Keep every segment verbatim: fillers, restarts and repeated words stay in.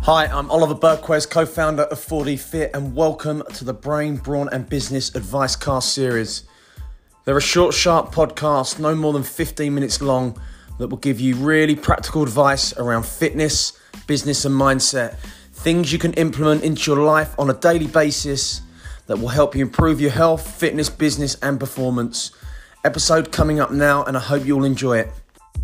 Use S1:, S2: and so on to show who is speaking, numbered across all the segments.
S1: Hi, I'm Oliver Berquez, co-founder of four D Fit, and welcome to the Brain, Brawn and Business Advice Cast series. They're a short, sharp podcast, no more than fifteen minutes long, that will give you really practical advice around fitness, business and mindset. Things you can implement into your life on a daily basis that will help you improve your health, fitness, business and performance. Episode coming up now, and I hope you'll enjoy it.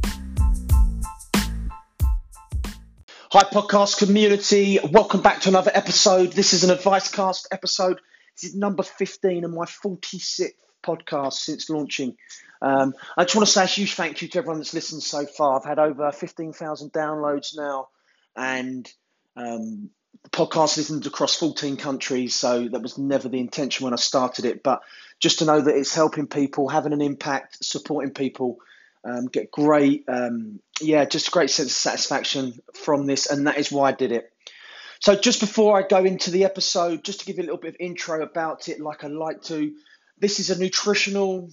S1: Hi podcast community, welcome back to another episode. This is an Advice Cast episode. This is number fifteen and my forty-sixth podcast since launching. Um, I just want to say a huge thank you to everyone that's listened so far. I've had over fifteen thousand downloads now, and um, the podcast listened across fourteen countries, so that was never the intention when I started it. But just to know that it's helping people, having an impact, supporting people, Um, get great, um, yeah, just a great sense of satisfaction from this, and that is why I did it. So just before I go into the episode, just to give you a little bit of intro about it, like I like to, this is a nutritional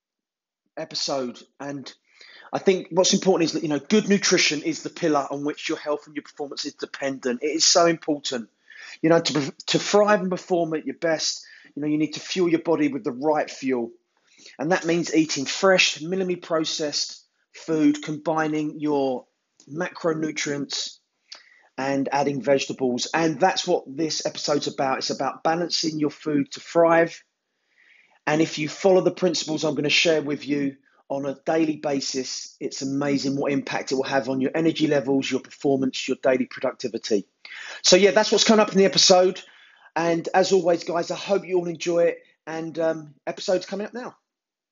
S1: episode, and I think what's important is that, you know, good nutrition is the pillar on which your health and your performance is dependent. It is so important, you know, to, to thrive and perform at your best. You know, you need to fuel your body with the right fuel. And that means eating fresh, minimally processed food, combining your macronutrients and adding vegetables. And that's what this episode's about. It's about balancing your food to thrive. And if you follow the principles I'm going to share with you on a daily basis, it's amazing what impact it will have on your energy levels, your performance, your daily productivity. So yeah, that's what's coming up in the episode. And as always, guys, I hope you all enjoy it. And um, episode's coming up now.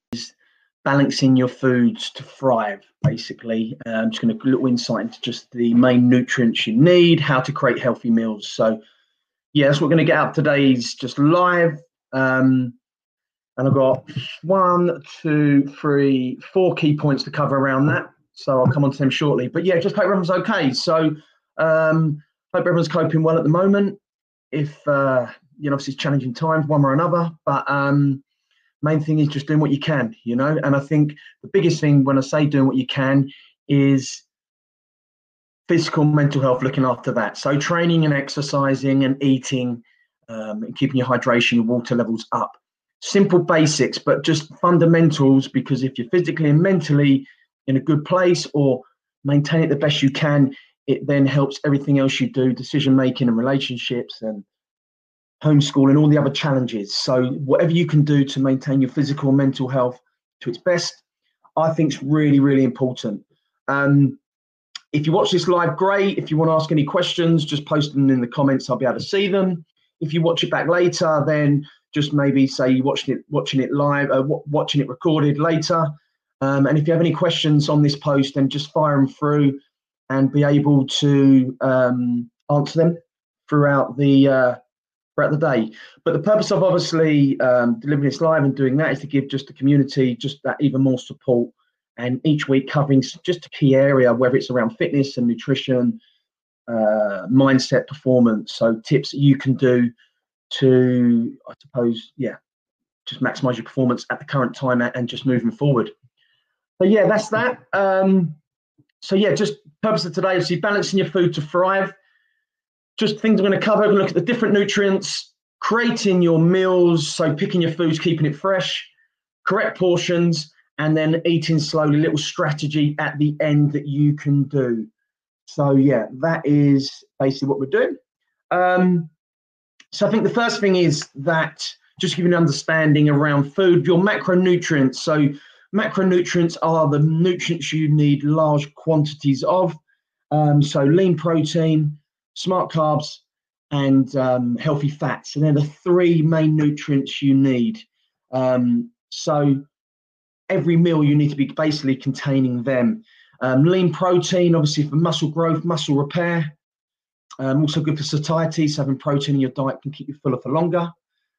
S2: Balancing your foods to thrive, basically. Uh, I'm just going to give a little insight into just the main nutrients you need, how to create healthy meals. So, yeah, that's what we're going to get out today's just live. Um, and I've got one, two, three, four key points to cover around that. So I'll come on to them shortly. But yeah, just hope everyone's okay. So, um, hope everyone's coping well at the moment. If, uh, you know, obviously it's challenging times, one way or another. But, um, main thing is just doing what you can, you know, and I think the biggest thing when I say doing what you can is physical, mental health, looking after that. So training and exercising and eating um, and keeping your hydration, your water levels up. Simple basics, but just fundamentals, because if you're physically and mentally in a good place or maintain it the best you can, it then helps everything else you do, decision making and relationships and homeschool and all the other challenges. So whatever you can do to maintain your physical and mental health to its best, I think is really, really important. Um, if you watch this live, great. If you want to ask any questions, just post them in the comments. I'll be able to see them. If you watch it back later, then just maybe say you're watching it, watching it live, uh, w- watching it recorded later. Um, and if you have any questions on this post, then just fire them through and be able to um, answer them throughout the uh, throughout the day. But the purpose of obviously um, delivering this live and doing that is to give just the community just that even more support, and each week covering just a key area, whether it's around fitness and nutrition, uh, mindset, performance. So tips that you can do to, I suppose, yeah, just maximize your performance at the current time and just moving forward. So yeah, that's that. Um, so yeah, just purpose of today, obviously balancing your food to thrive. Just things I'm going to cover. We're going to look at the different nutrients, creating your meals, so picking your foods, keeping it fresh, correct portions, and then eating slowly, little strategy at the end that you can do. So yeah, that is basically what we're doing. Um, so I think the first thing is that just giving an understanding around food, your macronutrients. So macronutrients are the nutrients you need large quantities of. Um, so lean protein, smart carbs, and um, healthy fats. And they're the three main nutrients you need. Um, so every meal you need to be basically containing them. Um, lean protein, obviously for muscle growth, muscle repair. Um, also good for satiety, so having protein in your diet can keep you fuller for longer.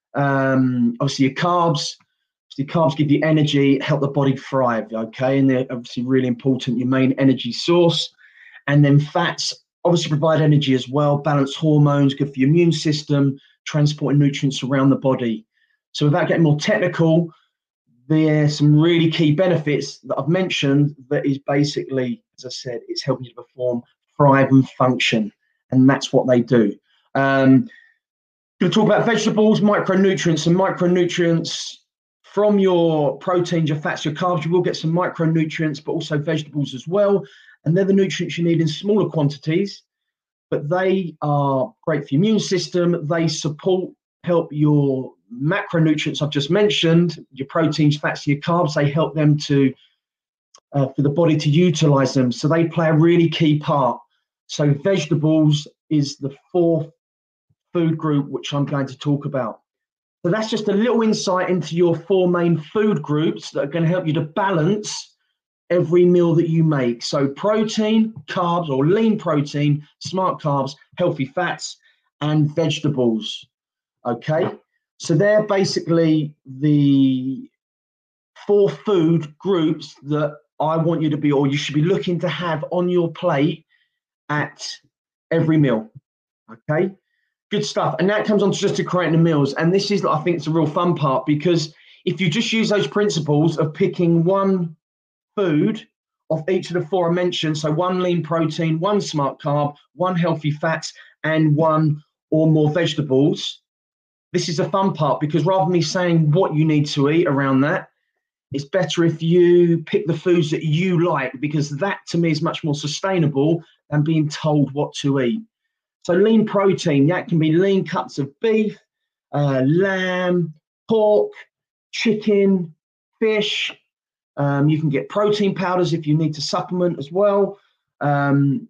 S2: Um, obviously your carbs. Obviously carbs give you energy, help the body thrive, okay? And they're obviously really important, your main energy source. And then fats obviously provide energy as well, balance hormones, good for your immune system, transporting nutrients around the body. So without getting more technical, there's some really key benefits that I've mentioned that is basically, as I said, it's helping you to perform, thrive and function. and that's what they do. Um, going to talk about vegetables, micronutrients, and micronutrients from your proteins, your fats, your carbs. You will get some micronutrients, but also vegetables as well. And they're the nutrients you need in smaller quantities, but they are great for your immune system. They support, help your macronutrients I've just mentioned, your proteins, fats, your carbs. They help them to, uh, for the body to utilize them. So they play a really key part. So vegetables is the fourth food group, which I'm going to talk about. So that's just a little insight into your four main food groups that are going to help you to balance every meal that you make. So protein, carbs or lean protein, smart carbs, healthy fats, and vegetables. Okay, so they're basically the four food groups that I want you to be, or you should be looking to have on your plate at every meal. Okay, good stuff. And that comes on to just to creating the meals. And this is, I think, it's a real fun part, because if you just use those principles of picking one food of each of the four I mentioned, so one lean protein, one smart carb, one healthy fats, and one or more vegetables, this is the fun part, because rather than me saying what you need to eat around that, it's better if you pick the foods that you like, because that to me is much more sustainable than being told what to eat. So lean protein, that can be lean cuts of beef, uh, lamb, pork, chicken, fish. Um, you can get protein powders if you need to supplement as well. Um,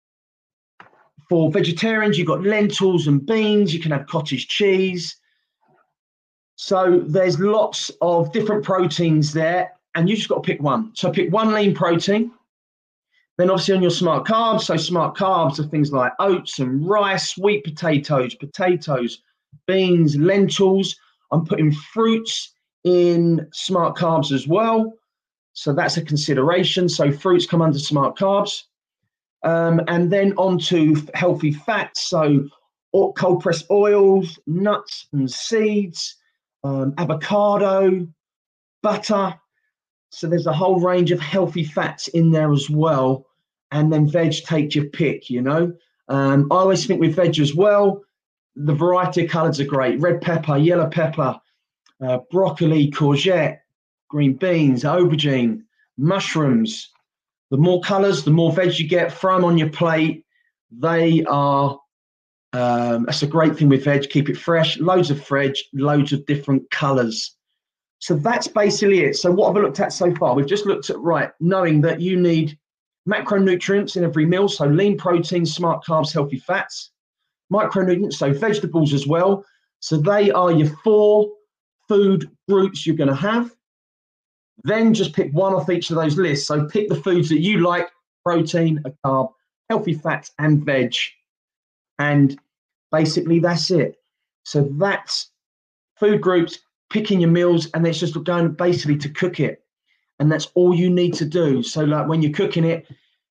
S2: for vegetarians, you've got lentils and beans. You can have cottage cheese. So there's lots of different proteins there, and you just got to pick one. So pick one lean protein. Then obviously on your smart carbs, so smart carbs are things like oats and rice, sweet potatoes, potatoes, beans, lentils. I'm putting fruits in smart carbs as well. So that's a consideration. So fruits come under smart carbs. Um, and then on to healthy fats. So cold pressed oils, nuts and seeds, um, avocado, butter. So there's a whole range of healthy fats in there as well. And then veg, take your pick, you know. Um, I always think with veg as well, the variety of colours are great. Red pepper, yellow pepper, uh, broccoli, courgette, green beans, aubergine, mushrooms. The more colours, the more veg you get. Throw them on your plate. They are, um, that's a great thing with veg. Keep it fresh. Loads of veg, loads of different colours. So that's basically it. So what have I looked at so far? We've just looked at, right, knowing that you need macronutrients in every meal. So lean protein, smart carbs, healthy fats. Micronutrients, so vegetables as well. So they are your four food groups you're going to have. Then just pick one off each of those lists. So pick the foods that you like: protein, a carb, healthy fats, and veg. And basically that's it. So that's food groups, picking your meals, and it's just going basically to cook it. And that's all you need to do. So like when you're cooking it,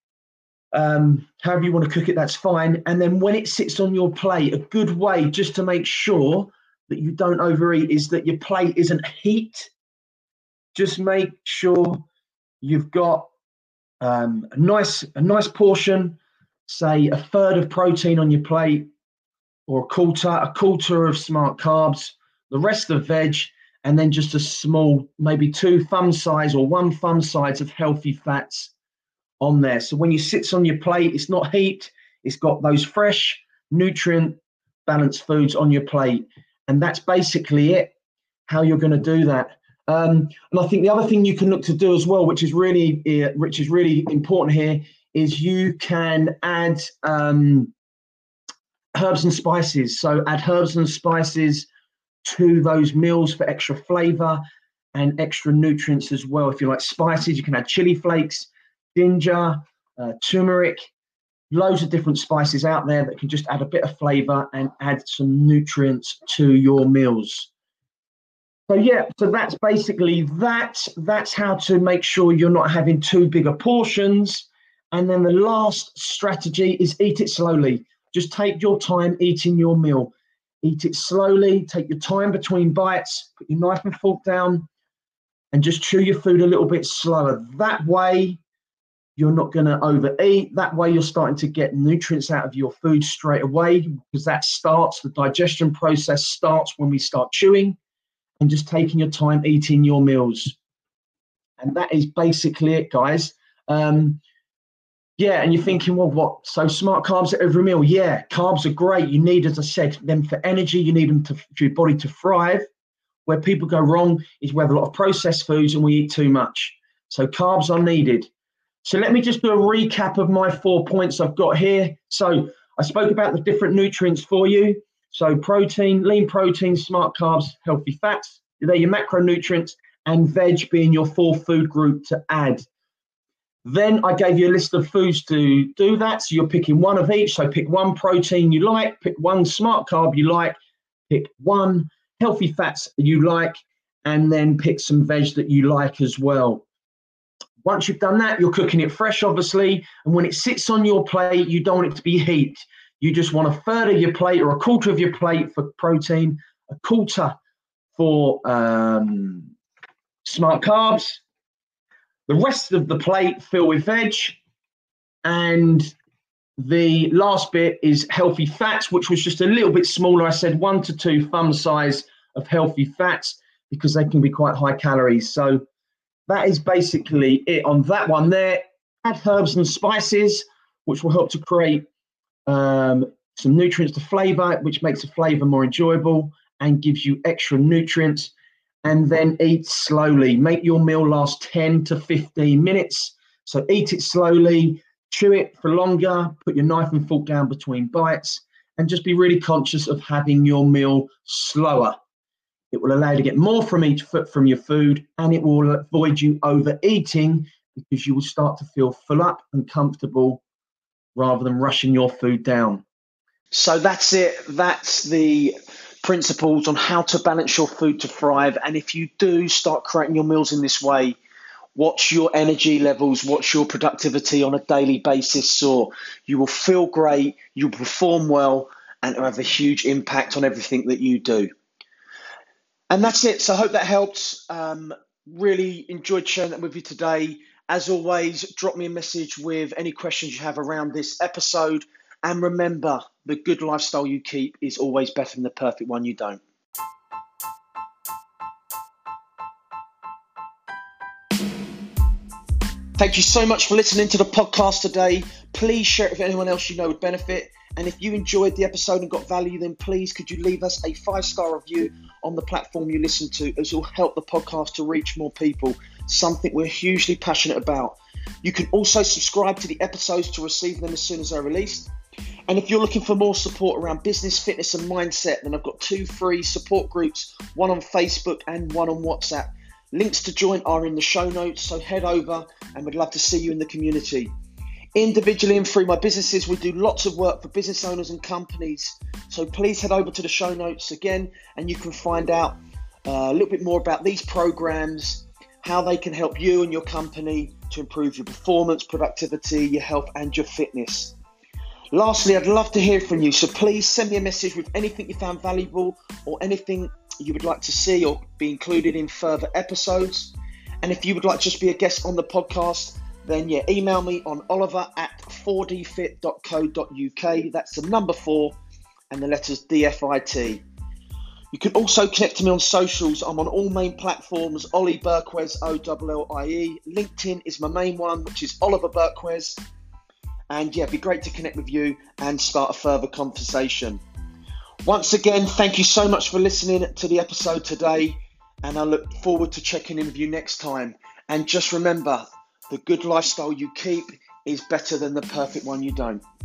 S2: um, however you want to cook it, that's fine. And then when it sits on your plate, a good way just to make sure that you don't overeat is that your plate isn't heat. Just make sure you've got um, a nice a nice portion, say a third of protein on your plate, or a quarter, a quarter of smart carbs, the rest of veg, and then just a small, maybe two thumb size or one thumb size of healthy fats on there. So when you sits on your plate, it's not heat, it's got those fresh, nutrient balanced foods on your plate. And that's basically it, how you're going to do that. Um, and I think the other thing you can look to do as well, which is really, uh, which is really important here, is you can add um, herbs and spices. So add herbs and spices to those meals for extra flavor and extra nutrients as well. If you like spices, you can add chili flakes, ginger, uh, turmeric, loads of different spices out there that can just add a bit of flavor and add some nutrients to your meals. So yeah, so that's basically that. That's how to make sure you're not having too big of portions. And then the last strategy is eat it slowly. Just take your time eating your meal. Eat it slowly, take your time between bites, put your knife and fork down, and just chew your food a little bit slower. That way, You're not going to overeat. That way you're starting to get nutrients out of your food straight away, because that starts, the digestion process starts when we start chewing and just taking your time eating your meals. And that is basically it, guys. Um, yeah, and you're thinking, well, what? So smart carbs at every meal? Yeah, carbs are great. You need, as I said, them for energy. You need them to, for your body to thrive. Where people go wrong is we have a lot of processed foods and we eat too much. So carbs are needed. So let me just do a recap of my four points I've got here. So I spoke about the different nutrients for you. So protein, lean protein, smart carbs, healthy fats. They're your macronutrients, and veg being your fourth food group to add. Then I gave you a list of foods to do that. So you're picking one of each. So pick one protein you like, pick one smart carb you like, pick one healthy fats that you like, and then pick some veg that you like as well. Once you've done that, you're cooking it fresh, obviously. And when it sits on your plate, you don't want it to be heat. You just want a third of your plate or a quarter of your plate for protein, a quarter for um, smart carbs. The rest of the plate fill with veg. And the last bit is healthy fats, which was just a little bit smaller. I said one to two thumb size of healthy fats because they can be quite high calories. So that is basically it on that one there. Add herbs and spices, which will help to create um, some nutrients to flavor, which makes the flavor more enjoyable and gives you extra nutrients. And then eat slowly. Make your meal last ten to fifteen minutes. So eat it slowly, chew it for longer, put your knife and fork down between bites, and just be really conscious of having your meal slower. It will allow you to get more from each foot from your food, and it will avoid you overeating because you will start to feel full up and comfortable rather than rushing your food down.
S1: So that's it. That's the principles on how to balance your food to thrive. And if you do start creating your meals in this way, watch your energy levels, watch your productivity on a daily basis, so you will feel great, you'll perform well, and it'll have a huge impact on everything that you do. And that's it. So I hope that helped. Um, really enjoyed sharing that with you today. As always, drop me a message with any questions you have around this episode. And remember, the good lifestyle you keep is always better than the perfect one you don't. Thank you so much for listening to the podcast today. Please share it with anyone else you know would benefit. And if you enjoyed the episode and got value, then please could you leave us a five-star review on the platform you listen to, as it will help the podcast to reach more people, something we're hugely passionate about. You can also subscribe to the episodes to receive them as soon as they're released. And if you're looking for more support around business, fitness and mindset, then I've got two free support groups, one on Facebook and one on WhatsApp. Links to join are in the show notes, so head over and we'd love to see you in the community. Individually and through my businesses, we do lots of work for business owners and companies. So please head over to the show notes again and you can find out uh, a little bit more about these programs, how they can help you and your company to improve your performance, productivity, your health and your fitness. Lastly, I'd love to hear from you. So please send me a message with anything you found valuable or anything you would like to see or be included in further episodes. And if you would like to just be a guest on the podcast, then yeah, email me on oliver at four d fit dot co dot uk. That's the number four and the letters D F I T. You can also connect to me on socials. I'm on all main platforms, Ollie Berquez, O L L I E. LinkedIn is my main one, which is Oliver Berquez. And yeah, it'd be great to connect with you and start a further conversation. Once again, thank you so much for listening to the episode today. And I look forward to checking in with you next time. And just remember, the good lifestyle you keep is better than the perfect one you don't.